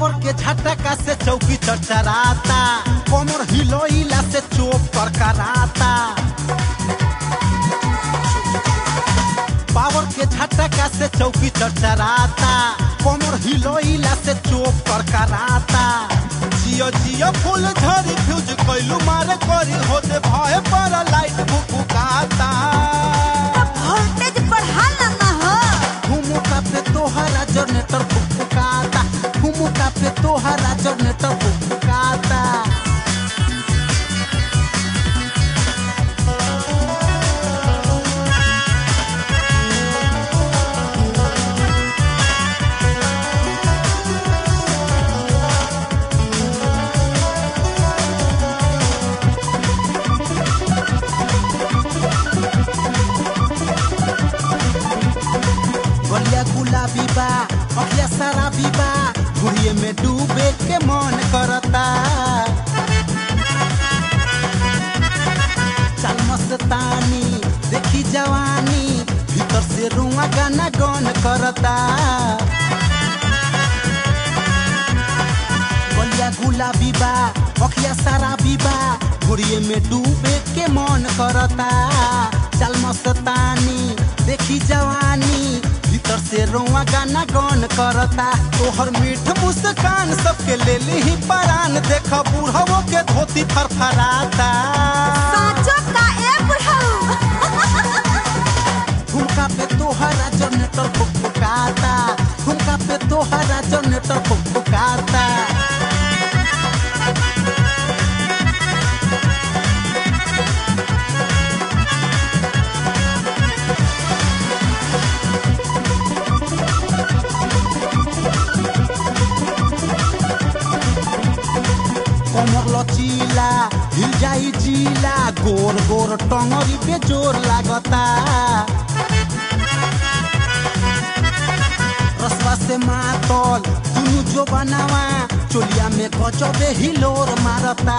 Power के झटका से चौकी चरचराता, कमर हिलोइला से चोप करकराता। पावर के झटका से चौकी चरचराता, कमर हिलोइला से चोप करकराता। जियो जियो फूल झड़ी फ्यूज कैलू मारे करी होते भय पर लाइट भुकुकाता। वोल्टेज बढ़ाना ना हो। ठुमुका पे तोहरा जनरेटर भुकुकाता, ठुमुका पे तोहरा जनरेटर भुकुकाता। बलिया गुलाबी बा, अखिया शराबी बा, घुड़िए में डूबे के मन करता। चल मस्तानी देखी जवानी, भीतर से रुआ गाना गन करता। बलिया गुलाबी बा, अखिया शराबी बा, घुड़िए में डूबे के मन करता। चल मस्तानी देखी जवानी, भीतर से रोआ गाना गन करता। तोहर मीठ मुस्कान सबके ले ली परान, देख बूढ़वो के धोती फरफराता। साँचो का ए बुढ़ऊ। ठुमका पे तोहरा जनरेटर भुकभुकाता, ठुमका पे तोहरा जनरेटर भुकभुकाता। कमर लचीला हिल जाई जीला, गोर गोर टंगरी पे जोर लागता। रसवा से मातल दुनु जो बनावा, चोलिया में गजबे हिलोर मारता।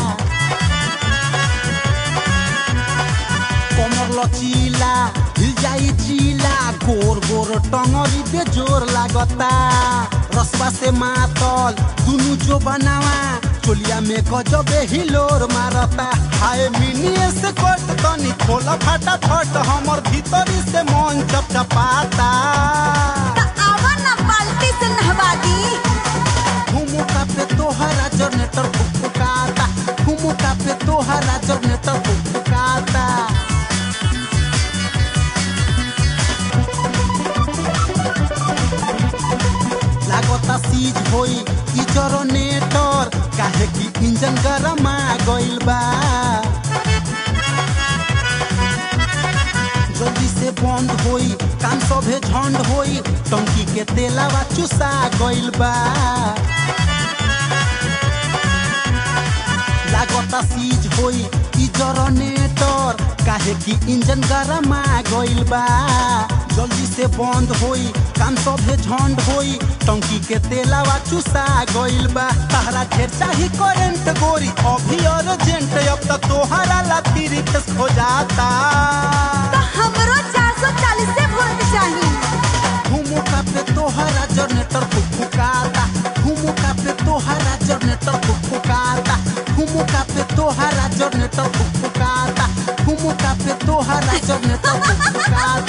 कमर लचीला हिल जाई जीला, गोर गोर टंगरी पे जोर लागता। रसवा से मातल दुनु जो बनावा, चोलिया में गजबे हिलोर मारता। हाय मिनिए से कट तनी खोला फटाफट, हमर भीतरी से मन चपचपाता। आवा ना बाल्टी से नहवा दी। ठुमुका पे तोहरा जनरेटर भुकभुकाता, ठुमुका पे तोहरा जनरेटर भुकभुकाता। लागता सीज होई ई जनरेटर, काहे कि इंजन गरमा गइल बा। जल्दी से बंद होई काम सभे झंड होई, टंकी के तेलावा चुसा गइल बा। लागता सीज होई ई जनरेटर, काहे कि इंजन गरमा गइल बा। जल्दी से बंद होई काम सभे झंड होई, टंकी के तेलावा चुसा गइल बा। तहरा ढेर चाही करेंट गोरी अभी अर्जेंट, अब तक तोहरा ला तिरित हो जाता। तो हमरो 440 से वोल्ट चाहिए। ठुमुका पे तोहरा जनरेटर भुकभुकाता, ठुमुका पे तोहरा जनरेटर भुकभुकाता, ठुमुका पे तोहरा जनरेटर भुकभुकाता, ठुमुका पे तोहरा जनरेटर भुकभुकाता।